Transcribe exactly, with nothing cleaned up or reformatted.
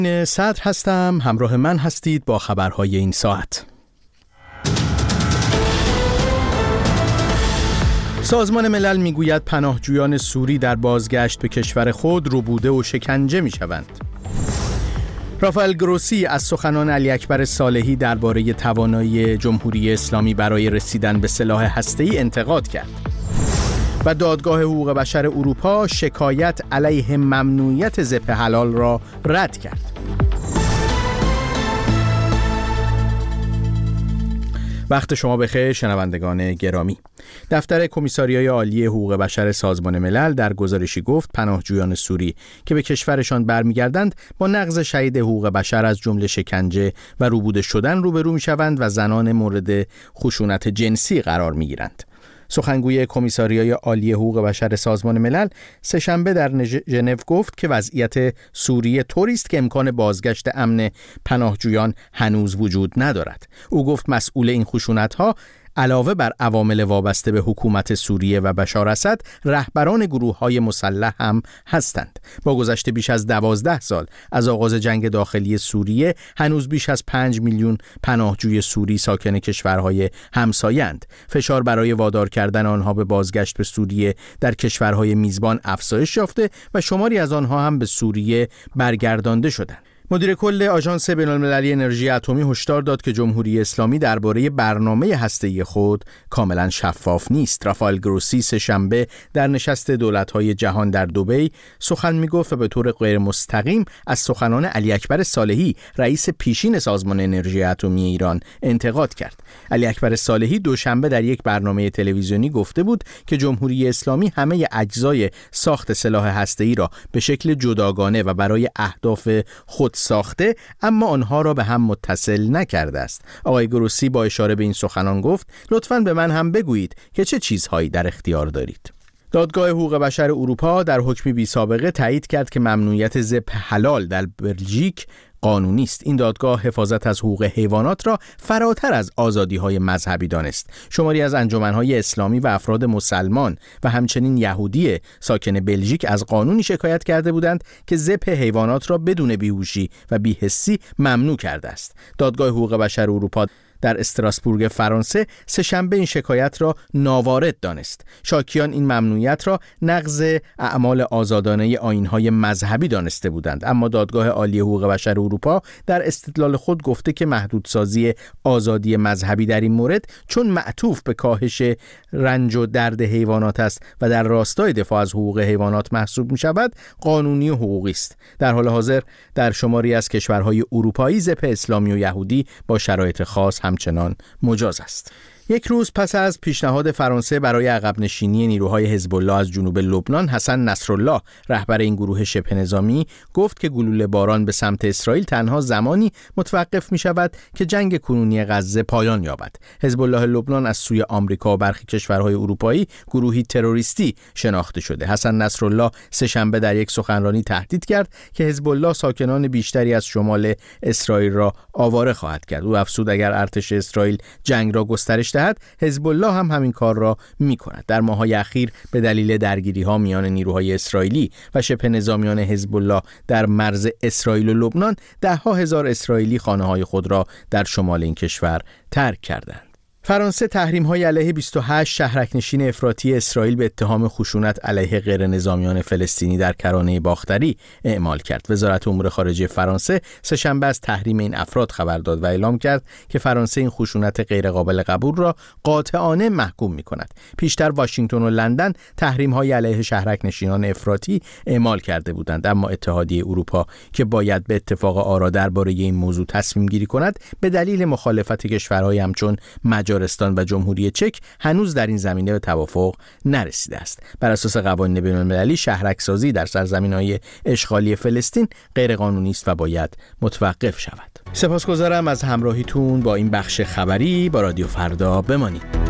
صدر هستم، همراه من هستید با خبرهای این ساعت. سازمان ملل میگوید پناهجویان سوری در بازگشت به کشور خود ربوده و شکنجه میشوند. رافائل گروسی از سخنان علی اکبر صالحی درباره توانایی جمهوری اسلامی برای رسیدن به سلاح هسته‌ای انتقاد کرد. و دادگاه حقوق بشر اروپا شکایت علیه ممنوعیت ذبح حلال را رد کرد. وقت شما بخیر شنوندگان گرامی. دفتر کمیساریای عالی حقوق بشر سازمان ملل در گزارشی گفت پناهجویان سوری که به کشورشان برمیگردند با نقض شدید حقوق بشر از جمله شکنجه و ربوده شدن روبرو میشوند و زنان مورد خشونت جنسی قرار میگیرند. سخنگوی کمیساریای عالی حقوق بشر سازمان ملل سه‌شنبه در ژنو گفت که وضعیت سوریه طوری است که امکان بازگشت امن پناهجویان هنوز وجود ندارد. او گفت مسئول این خشونت‌ها علاوه بر عوامل وابسته به حکومت سوریه و بشار اسد، رهبران گروه‌های مسلح هم هستند. با گذشت بیش از دوازده سال از آغاز جنگ داخلی سوریه، هنوز بیش از پنج میلیون پناهجوی سوری ساکن کشورهای همسایه‌اند. فشار برای وادار کردن آنها به بازگشت به سوریه در کشورهای میزبان افزایش یافته و شماری از آنها هم به سوریه برگردانده شدند. مدیر کل آژانس بین‌المللی انرژی اتمی هشدار داد که جمهوری اسلامی درباره برنامه هسته‌ای خود کاملا شفاف نیست. رافائل گروسی سه‌شنبه در نشست دولت‌های جهان در دبی سخن می‌گفت و به طور غیر مستقیم از سخنان علی اکبر صالحی، رئیس پیشین سازمان انرژی اتمی ایران، انتقاد کرد. علی اکبر صالحی دوشنبه در یک برنامه تلویزیونی گفته بود که جمهوری اسلامی همه اجزای ساخت سلاح هسته‌ای را به شکل جداگانه و برای اهداف خود ساخته، اما آنها را به هم متصل نکرده است. آقای گروسی با اشاره به این سخنان گفت لطفاً به من هم بگویید که چه چیزهایی در اختیار دارید. دادگاه حقوق بشر اروپا در حکمی بی سابقه تایید کرد که ممنوعیت ذبح حلال در بلژیک قانونی است. این دادگاه حفاظت از حقوق حیوانات را فراتر از آزادی‌های مذهبی دانست. شماری از انجمن‌های اسلامی و افراد مسلمان و همچنین یهودی ساکن بلژیک از قانونی شکایت کرده بودند که ذبح حیوانات را بدون بیهوشی و بی‌حسی ممنوع کرده است. دادگاه حقوق بشر اروپا در استراسبورگ فرانسه سه‌شنبه این شکایت را ناوارد دانست. شاکیان این ممنوعیت را نقض اعمال آزادانه آیین‌های مذهبی دانسته بودند، اما دادگاه عالی حقوق بشر اروپا در استدلال خود گفته که محدودسازی آزادی مذهبی در این مورد چون معطوف به کاهش رنج و درد حیوانات است و در راستای دفاع از حقوق حیوانات محسوب می‌شود، قانونی و حقوقی است. در حال حاضر در شماری از کشورهای اروپایی ذبح اسلامی و یهودی با شرایط خاص همچنان مجاز است. یک روز پس از پیشنهاد فرانسه برای عقب نشینی نیروهای حزب الله از جنوب لبنان، حسن نصرالله رهبر این گروه شبه نظامی گفت که گلوله باران به سمت اسرائیل تنها زمانی متوقف می شود که جنگ کنونی غزه پایان یابد. حزب الله لبنان از سوی آمریکا و برخی کشورهای اروپایی گروهی تروریستی شناخته شده. حسن نصرالله سه‌شنبه در یک سخنرانی تهدید کرد که حزب الله ساکنان بیشتری از شمال اسرائیل را آواره خواهد کرد. او افزود اگر ارتش اسرائیل جنگ را گسترش دهد، حزب الله هم همین کار را می‌کند. در ماه‌های اخیر به دلیل درگیری‌ها میان نیروهای اسرائیلی و شبه نظامیان حزب الله در مرز اسرائیل و لبنان، ده‌ها هزار اسرائیلی خانه‌های خود را در شمال این کشور ترک کردند. فرانسه تحریم‌های علیه بیست و هشت شهرک‌نشین افراطی اسرائیل به اتهام خشونت علیه غیر نظامیان فلسطینی در کرانه باختری اعمال کرد. وزارت امور خارجه فرانسه سه‌شنبه از تحریم این افراد خبر داد و اعلام کرد که فرانسه این خشونت غیرقابل قبول را قاطعانه محکوم می‌کند. پیشتر واشنگتن و لندن تحریم‌های علیه شهرک‌نشینان افراطی اعمال کرده بودند، اما اتحادیه اروپا که باید به اتفاق آرا درباره این موضوع تصمیم گیری کند، به دلیل مخالفت کشورهای همچون مجارستان و جمهوری چک هنوز در این زمینه به توافق نرسیده است. بر اساس قوانین بین‌المللی شهرک‌سازی در سرزمین‌های اشغالی فلسطین غیرقانونی است و باید متوقف شود. سپاسگزارم از همراهیتون با این بخش خبری. با رادیو فردا بمانید.